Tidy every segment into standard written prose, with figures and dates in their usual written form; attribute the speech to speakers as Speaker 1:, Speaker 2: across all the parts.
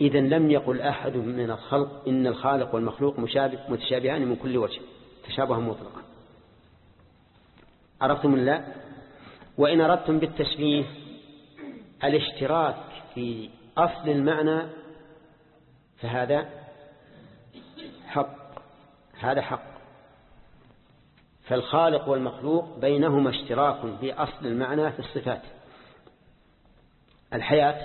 Speaker 1: إذن لم يقل أحد من الخلق إن الخالق والمخلوق متشابهان من كل وجه تشابها مطلقا. عرفتم الله؟ وإن أردتم بالتشبيه الاشتراك في أصل المعنى فهذا حق، هذا حق. فالخالق والمخلوق بينهما اشتراك في أصل المعنى في الصفات. الحياة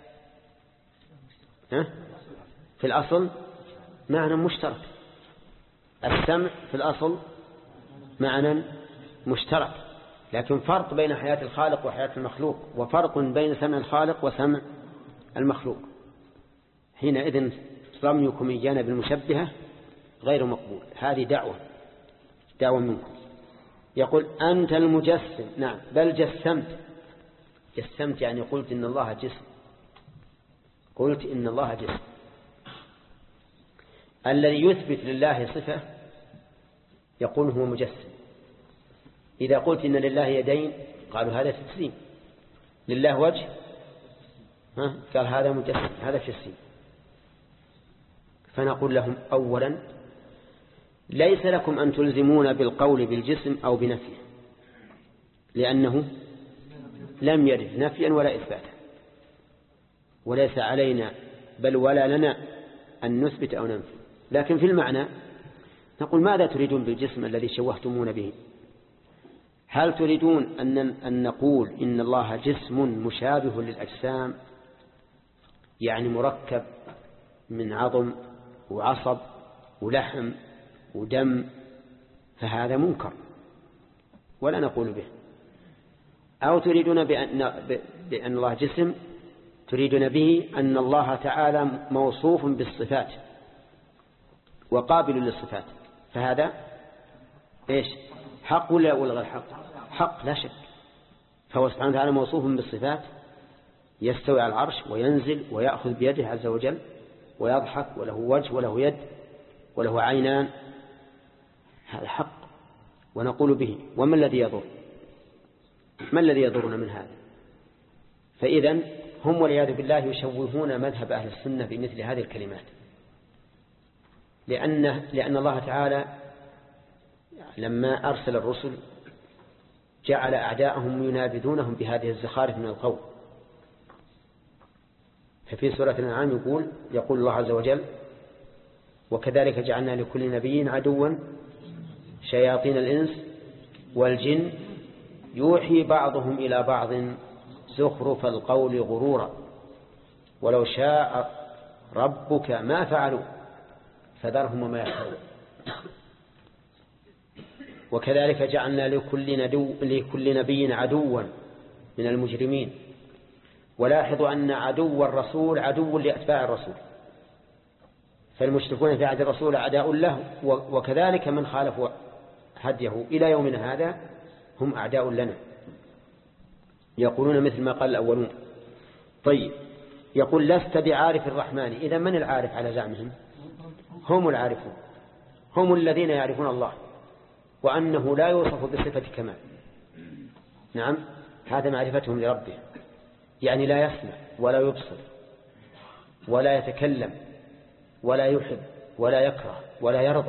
Speaker 1: في الأصل معنى مشترك، السمع في الأصل معنى مشترك، لكن فرق بين حياة الخالق وحياة المخلوق، وفرق بين سمع الخالق وسمع المخلوق. حينئذ رميكم إيانا بالمشبهة غير مقبول، هذه دعوة منكم. يقول أنت المجسم، نعم، بل جسمت يعني قلت إن الله جسم، قلت إن الله جسم. الذي يثبت لله صفة يقول هو مجسم. إذا قلت إن لله يدين قالوا هذا تجسيم، لله وجه قال هذا مجسم، هذا تجسيم. فنقول لهم أولا ليس لكم أن تلزمون بالقول بالجسم أو بنفيه، لأنه لم يرد نفيا ولا إثباتا، وليس علينا بل ولا لنا أن نثبت أو ننفي. لكن في المعنى نقول ماذا تريدون بالجسم الذي شوهتمون به؟ هل تريدون أن نقول إن الله جسم مشابه للأجسام، يعني مركب من عظم وعصب ولحم ودم، فهذا منكر ولا نقول به. أو تريدون بأن الله جسم، تريدون به أن الله تعالى موصوف بالصفات وقابل للصفات، فهذا إيش؟ حق ولا غير حق؟ حق لا شك. فهو سبحانه وتعالى موصوف بالصفات، يستوي على العرش وينزل ويأخذ بيده عز وجل ويضحك وله وجه وله يد وله عينان، هذا حق ونقول به. وما الذي يضر؟ ما الذي يضرنا من هذا؟ فإذن هم والعياذ بالله يشوهون مذهب أهل السنة بمثل هذه الكلمات، لأن الله تعالى لما أرسل الرسل جعل أعداءهم ينابذونهم بهذه الزخارف من القول. ففي سورة الأنعام يقول الله عز وجل وكذلك جعلنا لكل نبي عدوا شياطين الإنس والجن يوحي بعضهم إلى بعض زخرف القول غرورا ولو شاء ربك ما فعلوا فذرهم وما يفعلون. وكذلك جعلنا لكل نبي عدوا من المجرمين. ولاحظوا أن عدو الرسول عدو لأتباع الرسول، فالمشركون في عهد الرسول أعداء له، وكذلك من خالفوا هديه إلى يومنا هذا هم أعداء لنا، يقولون مثل ما قال الأولون. طيب، يقول لست بعارف الرحمن. إذا من العارف على زعمهم؟ هم العارفون، هم الذين يعرفون الله وأنه لا يوصف بصفة كمال. نعم، هذا معرفتهم لربه، يعني لا يسمع ولا يبصر ولا يتكلم ولا يحب ولا يكره ولا يرضى.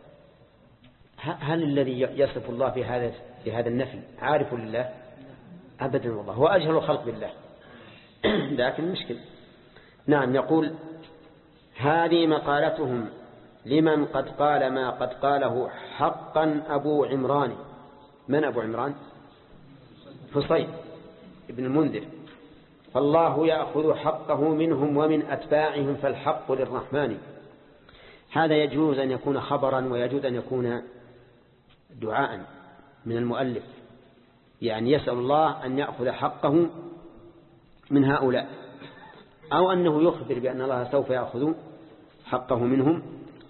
Speaker 1: هل الذي يصف الله بهذا النفي عارف لله؟ أبدا، والله هو أجهل الخلق بالله. لكن مشكل. نعم، يقول هذه مقالتهم لمن قد قال ما قد قاله حقا أبو عمران. من أبو عمران؟ حصين ابن المنذر. فالله يأخذ حقه منهم ومن أتباعهم فالحق للرحمن. هذا يجوز أن يكون خبرا ويجوز أن يكون دعاء من المؤلف، يعني يسأل الله أن يأخذ حقه من هؤلاء، أو أنه يخبر بأن الله سوف يأخذ حقه منهم،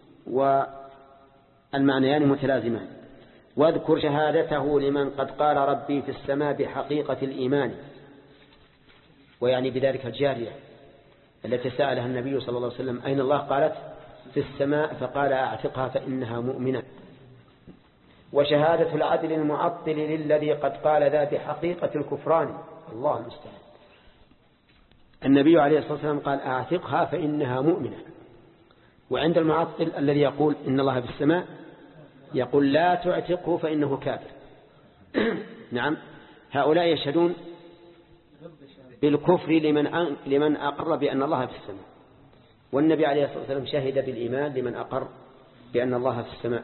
Speaker 1: والمعنيان متلازمان. واذكر شهادته لمن قد قال ربي في السماء بحقيقة الإيمان، ويعني بذلك الجارية التي سألها النبي صلى الله عليه وسلم أين الله؟ قالت في السماء، فقال أعتقها فإنها مؤمنة. وشهادة العدل المعطل للذي قد قال ذا بحقيقة الكفران. الله المستعان. النبي عليه الصلاة والسلام قال أعتقها فإنها مؤمنة. وعند المعطل الذي يقول إن الله في السماء يقول لا تعتقه فإنه كافر. نعم، هؤلاء يشهدون بالكفر لمن أقر بأن الله في السماء، والنبي عليه الصلاة والسلام شهد بالإيمان لمن أقر بأن الله في السماء.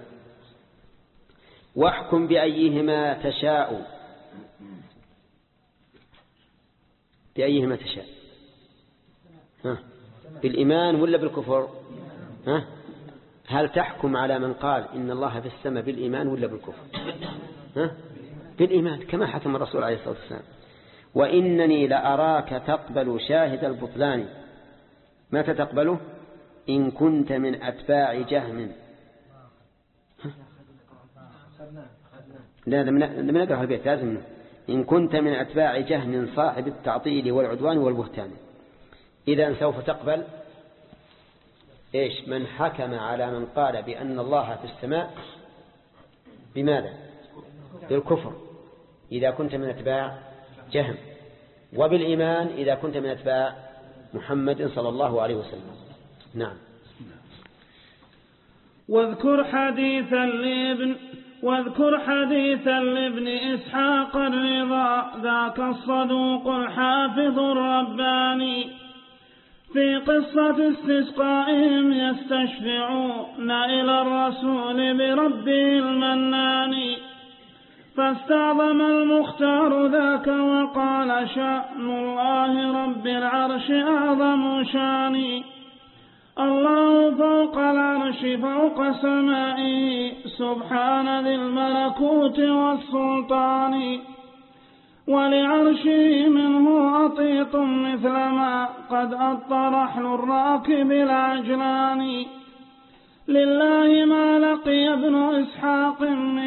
Speaker 1: واحكم بأيهما تشاء. بأيهما تشاء، بالإيمان ولا بالكفر؟ هل تحكم على من قال إن الله في السماء بالإيمان ولا بالكفر؟ بالإيمان كما حكم الرسول عليه الصلاة والسلام. وإنني لأراك تقبل شاهد البطلان. متى تقبله؟ إن كنت من أتباع جهم. لا لم نقرأ البيت، لازم. إن كنت من أتباع جهم صاحب التعطيل والعدوان والبهتان. إذا سوف تقبل إيش؟ من حكم على من قال بأن الله في السماء بماذا؟ بالكفر إذا كنت من أتباع جهم، وبالإيمان إذا كنت من أتباع محمد صلى الله عليه وسلم. نعم.
Speaker 2: واذكر حديثا لابن إسحاق الرضا ذاك الصدوق الحافظ الرباني في قصة استسقائهم يستشفعون إلى الرسول بربه المنان، فاستعظم المختار ذاك وقال شأن الله رب العرش أعظم شاني. الله فوق العرش فوق سمائه سبحان ذي الملكوت والسلطان، ولعرشه منه أطيط مثل ما قد أطى رحل الراكب العجلان. لله ما لقي ابن إسحاق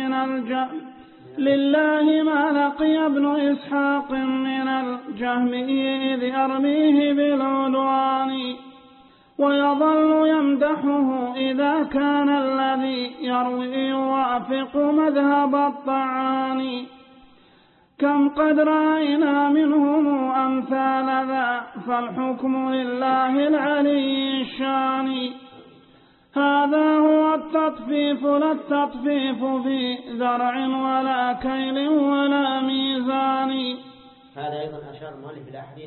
Speaker 2: من الجهم إذ أرميه بالعدوان، ويظل يمدحه إذا كان الذي يروي يوافق مذهب الطعان. كم قد رأينا منهم أمثال ذا فالحكم لله العلي الشان. هذا هو التطفيف، لا التطفيف في زرع ولا كيل ولا ميزان.
Speaker 1: هذا أيضا أشار المؤلف إلى حديث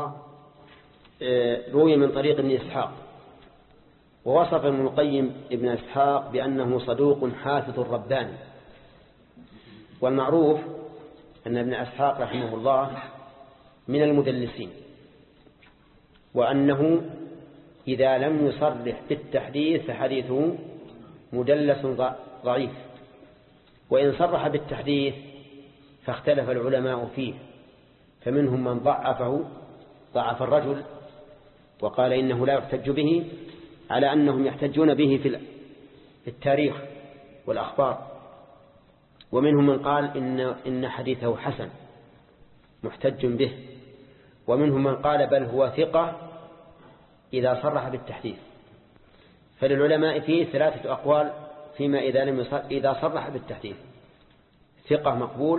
Speaker 1: روي من طريق ابن إسحاق، ووصف ابن القيم ابن إسحاق بأنه صدوق حافظ رباني. والمعروف أن ابن إسحاق رحمه الله من المدلسين، وأنه إذا لم يصرح بالتحديث فحديثه مدلس ضعيف، وإن صرح بالتحديث فاختلف العلماء فيه، فمنهم من ضعف الرجل وقال إنه لا يحتج به، على أنهم يحتجون به في التاريخ والأخبار، ومنهم من قال إن حديثه حسن محتج به، ومنهم من قال بل هو ثقة إذا صرح بالتحديث. فللعلماء فيه 3 أقوال فيما إذا صرح بالتحديث: ثقة مقبول،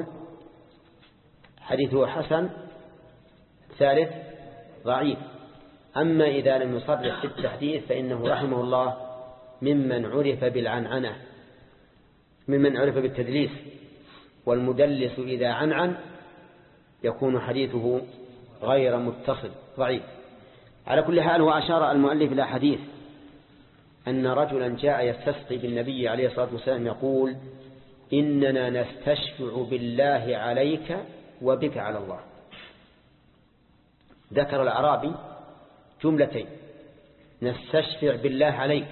Speaker 1: حديثه حسن، ثالث ضعيف. أما إذا لم يصرح بالتحديث فإنه رحمه الله ممن عرف بالعنعنة، ممن عرف بالتدليس، والمدلس إذا عنعن يكون حديثه غير متصل ضعيف. على كل حال، وأشار المؤلف إلى حديث أن رجلا جاء يستسقي بالنبي عليه الصلاة والسلام يقول: إننا نستشفع بالله عليك وبك على الله. ذكر الأعرابي جملتين: نستشفع بالله عليك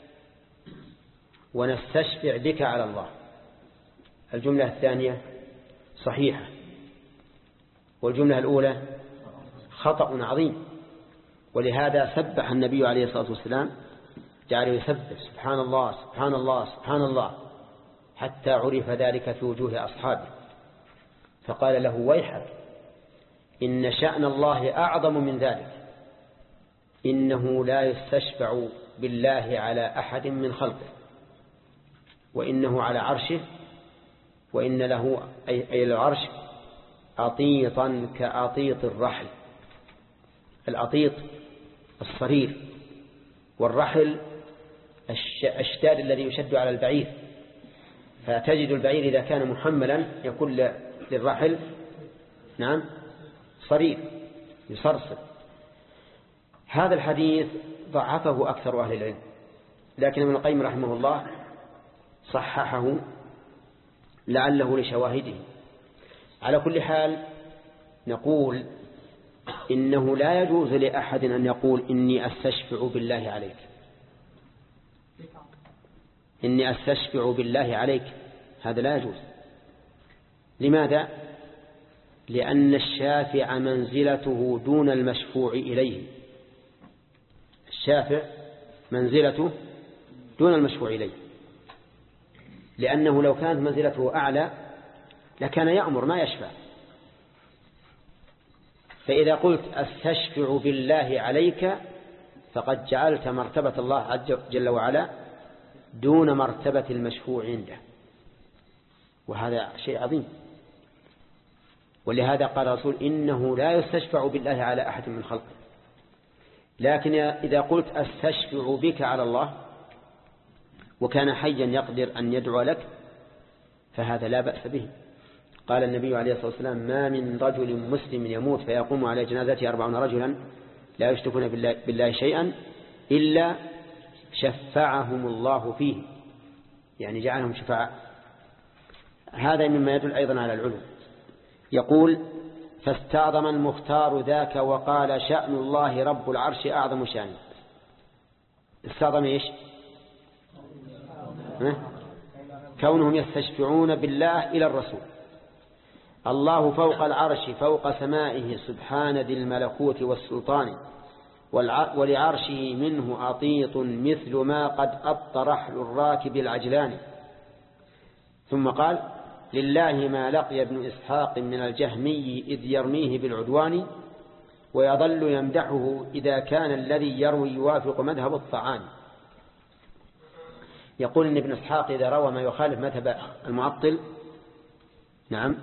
Speaker 1: ونستشفع بك على الله. الجملة الثانية صحيحة، والجملة الأولى خطأ عظيم. ولهذا سبح النبي عليه الصلاة والسلام، جعل يسبح سبحان الله سبحان الله سبحان الله، حتى عرف ذلك في وجوه أصحابه، فقال له: ويحك، إن شأن الله أعظم من ذلك، إنه لا يستشفع بالله على أحد من خلقه، وإنه على عرشه، وإن له أي العرش أطيطا كأطيط الرحل. الأطيط الصرير، والرحل الشداد الذي يشد على البعير، فتجد البعير إذا كان محملا يكون للرحل نعم صرير يصرصر. هذا الحديث ضعفه أكثر أهل العلم، لكن ابن القيم رحمه الله صححه لعله لشواهده. على كل حال نقول إنه لا يجوز لأحد أن يقول إني أستشفع بالله عليك، إني أستشفع بالله عليك، هذا لا يجوز. لماذا؟ لأن الشافع منزلته دون المشفوع إليه، الشافع منزلته دون المشفوع إليه، لأنه لو كانت منزلته أعلى لكان يأمر ما يشفع. فإذا قلت أستشفع بالله عليك فقد جعلت مرتبة الله عز جل وعلا دون مرتبة المشفوع عنده، وهذا شيء عظيم. ولهذا قال الرسول إنه لا يستشفع بالله على أحد من خلقه. لكن إذا قلت أستشفع بك على الله وكان حيا يقدر أن يدعو لك فهذا لا بأس به. قال النبي عليه الصلاة والسلام ما من رجل مسلم يموت فيقوم على جنازته 40 رجلا لا يشركون بالله شيئا إلا شفعهم الله فيه، يعني جعلهم شفاعة. هذا مما يدل أيضا على العلو. يقول فاستعظم المختار ذاك وقال شأن الله رب العرش أعظم شأن. استعظم إيش؟ كونهم يستشفعون بالله إلى الرسول. الله فوق العرش فوق سمائه سبحان ذي الملكوت والسلطان، ولعرشه منه أطيط مثل ما قد أط رحل الراكب العجلان. ثم قال لله ما لقي ابن إسحاق من الجهمي إذ يرميه بالعدوان، ويظل يمدحه إذا كان الذي يروي يوافق مذهب الطعان. يقول إن ابن إسحاق إذا روى ما يخالف مذهب المعطل نعم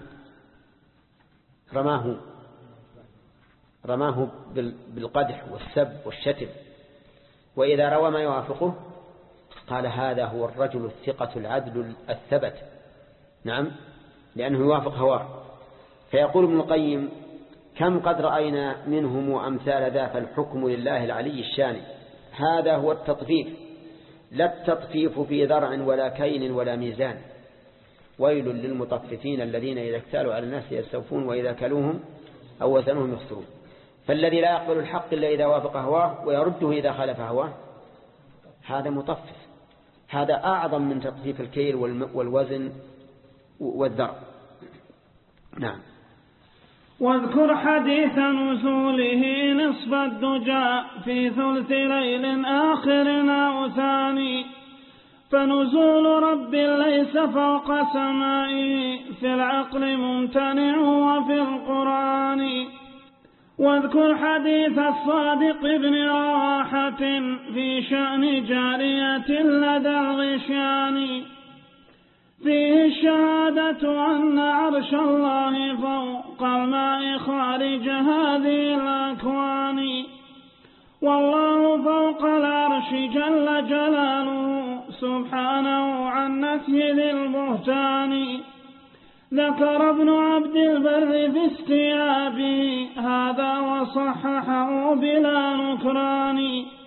Speaker 1: رماه بالقدح والسب والشتم، وإذا روى ما يوافقه قال هذا هو الرجل الثقة العدل الثبت نعم، لأنه يوافق هواه. فيقول ابن القيم كم قد رأينا منهم أمثال ذا فالحكم لله العلي الشان. هذا هو التطفيف، لا التطفيف في ذرع ولا كيل ولا ميزان. ويل للمطففين الذين إذا اكتالوا على الناس يستوفون وإذا كلوهم أو وزنهم يخسرون. فالذي لا يقبل الحق إلا إذا وافق هواه ويرده إذا خالف هواه هذا مطفف. هذا أعظم من تطفيف الكيل والوزن والذرع. نعم.
Speaker 2: واذكر حديث نزوله نصف الدجى في ثلث ليل آخر أو ثاني، فنزول رب ليس فوق سمائه في العقل ممتنع وفي القرآن. واذكر حديث الصادق ابن رواحة في شأن جارية لدى الغشيان، فيه الشهادة أن عرش الله فوق الماء خارج هذه الأكوان، والله فوق العرش جل جلاله سبحانه عن نفي ذي البهتان. ذكر ابن عبد البر في استيابه هذا وصححه بلا نكران.